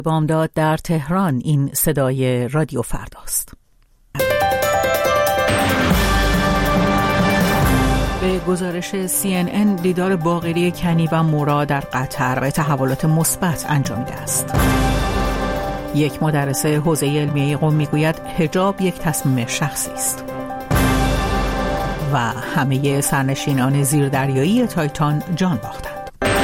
بامداد در تهران. این صدای رادیو فرداست. به گزارش CNN دیدار باقری کنی و مورا در قطر به تحولات مثبت انجامیده است. یک مدرس حوزه علمیه قم میگوید حجاب یک تصمیم شخصی است. و همه سرنشینان زیردریایی تایتان جان باختند.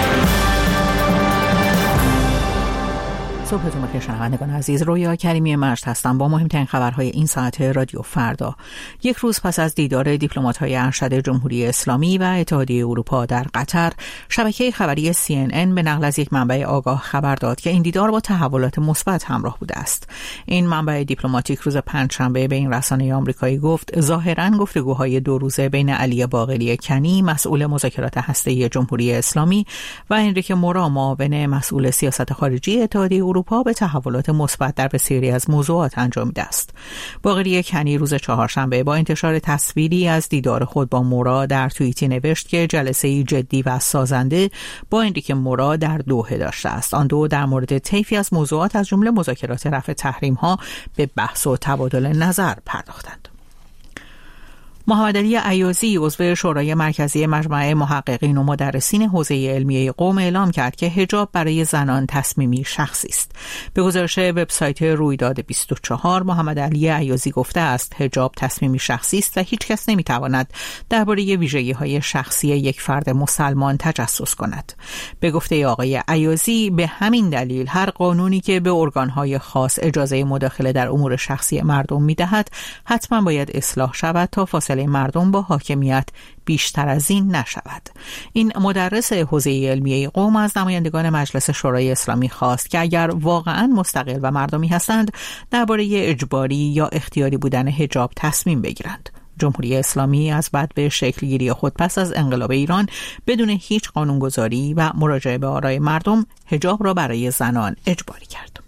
صبحتون بخیر شنوندگان عزیز، رویا کریمی مجد هستم با مهمترین خبرهای این ساعت رادیو فردا. یک روز پس از دیدار دیپلمات‌های ارشد جمهوری اسلامی و اتحادیه اروپا در قطر، شبکه خبری CNN به نقل از یک منبع آگاه خبر داد که این دیدار با تحولات مثبت همراه بوده است. این منبع دیپلماتیک روز پنجشنبه به این رسانه آمریکایی گفت ظاهراً گفتگوهای 2 روزه بین علی باقری کنی مسئول مذاکرات هسته‌ای جمهوری اسلامی و انریکه مورا معاون مسئول سیاست خارجی اتحادیه اروپا به تحولات مثبت در بسیاری از موضوعات انجامیده است. باقری کنی روز چهارشنبه با انتشار تصویری از دیدار خود با مورا در توییتی نوشت که جلسه‌ای جدی و سازنده با انریکه مورا در دوحه داشته است. آن دو در مورد طیفی از موضوعات از جمله مذاکرات رفع تحریم‌ها به بحث و تبادل نظر پرداختند. محمد علی ایازی عضو شورای مرکزی مجمع محققین و مدرسین حوزه علمیه قم اعلام کرد که حجاب برای زنان تصمیمی شخصی است. به گزارش وبسایت رویداد 24 محمد علی ایازی گفته است حجاب تصمیمی شخصی است و هیچ کس نمیتواند درباره ویژگی‌های شخصی یک فرد مسلمان تجسس کند. به گفته آقای ایازی به همین دلیل هر قانونی که به ارگان‌های خاص اجازه مداخله در امور شخصی مردم می‌دهد حتما باید اصلاح شود تا فاصله مردم با حاکمیت بیشتر از این نشود. این مدرس حوزه علمیه قم از نمایندگان مجلس شورای اسلامی خواست که اگر واقعا مستقل و مردمی هستند درباره اجباری یا اختیاری بودن حجاب تصمیم بگیرند. جمهوری اسلامی از بعد به شکلگیری خود پس از انقلاب ایران بدون هیچ قانونگذاری و مراجعه به آرای مردم حجاب را برای زنان اجباری کرد.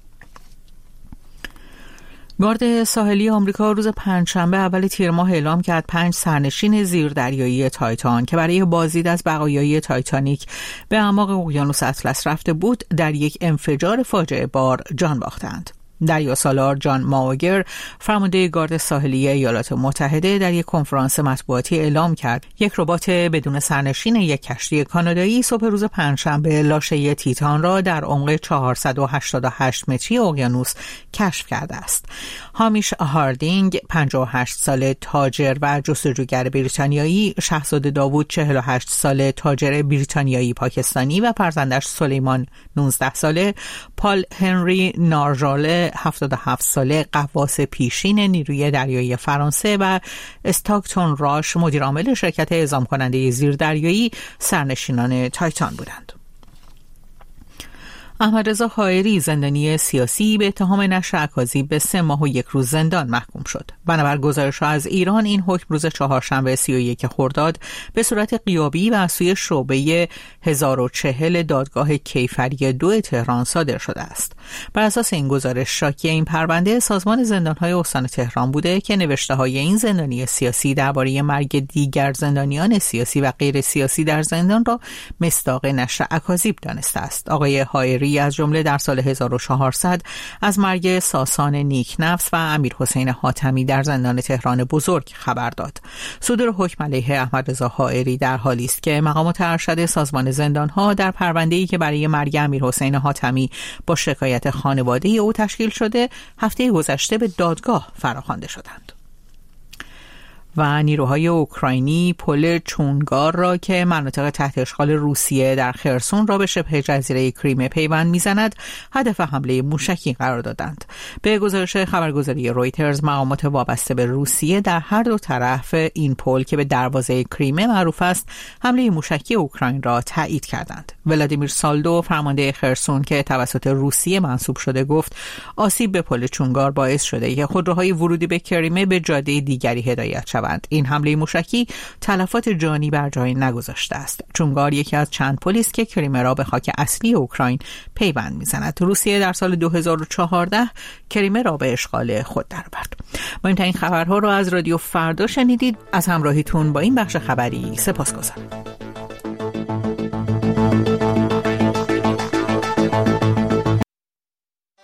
گارد ساحلی آمریکا روز پنجشنبه اول تیر ماه اعلام کرد 5 سرنشین زیردریایی تایتان که برای بازدید از بقایای تایتانیک به اعماق اقیانوس اطلس رفته بود در یک انفجار فاجعه بار جان باختند. دریاسالار جان ماوگر فرمانده گارد ساحلی ایالات متحده در یک کنفرانس مطبوعاتی اعلام کرد یک ربات بدون سرنشین یک کشتی کانادایی صبح روز پنجشنبه لاشه تیتان را در عمق 488 متری اقیانوس کشف کرده است. هامیش هاردینگ 58 ساله تاجر و جستجوگر بریتانیایی، شاهزاده داوود 48 ساله تاجر بریتانیایی پاکستانی و فرزندش سلیمان 19 ساله، پال هنری نارژاله 77 ساله غواص پیشین نیروی دریایی فرانسه و استاکتون راش مدیر عامل شرکت اعزام کننده زیردریایی سرنشینان تایتان بودند. احمد رضا حائری زندانی سیاسی به اتهام نشر اکاذیب به 3 ماه و 1 روز زندان محکوم شد. بنابر گزارش‌ها از ایران این حکم روز چهارشنبه 31 خرداد به صورت غیابی و از سوی شعبه 1040 دادگاه کیفری 2 تهران صادر شده است. بر اساس این گزارش شاکی این پرونده سازمان زندان‌های استان تهران بوده که نوشته‌های این زندانی سیاسی درباره مرگ دیگر زندانیان سیاسی و غیر سیاسی در زندان را مصداق نشر اکاذیب دانسته است. آقای حائری از جمله در سال 1400 از مرگ ساسان نیکنفس و امیر حسین حاتمی در زندان تهران بزرگ خبر داد. صدور حکم علیه احمد رضا حائری در حالی است که مقامات ارشد سازمان زندان‌ها در پرونده‌ای که برای مرگ امیر حسین حاتمی با شکایت خانواده او تشکیل شده هفته گذشته به دادگاه فراخوانده شدند. و نیروهای اوکراینی پل چونگار را که مناطق تحت اشغال روسیه در خرسون را به شبه جزیره کریمه پیوند می‌زند هدف حمله موشکی قرار دادند. به گزارش خبرگزاری رویترز مقامات وابسته به روسیه در هر دو طرف این پل که به دروازه کریمه معروف است حمله موشکی اوکراین را تایید کردند. ولادیمیر سالدو فرمانده خرسون که توسط روسیه منصوب شده گفت آسیب به پل چونگار باعث شده که خودروهای ورودی به کریمه به جاده دیگری هدایت شوند. این حمله موشکی تلفات جانی بر جای نگذاشته است. چونگار یکی از چند پلی است که کریمه را به خاک اصلی اوکراین پیوند می‌زند. روسیه در سال 2014 کریمه را به اشغال خود درآورد. مهمترین خبرها را از رادیو فردا شنیدید. از همراهیتون با این بخش خبری سپاسگزارم.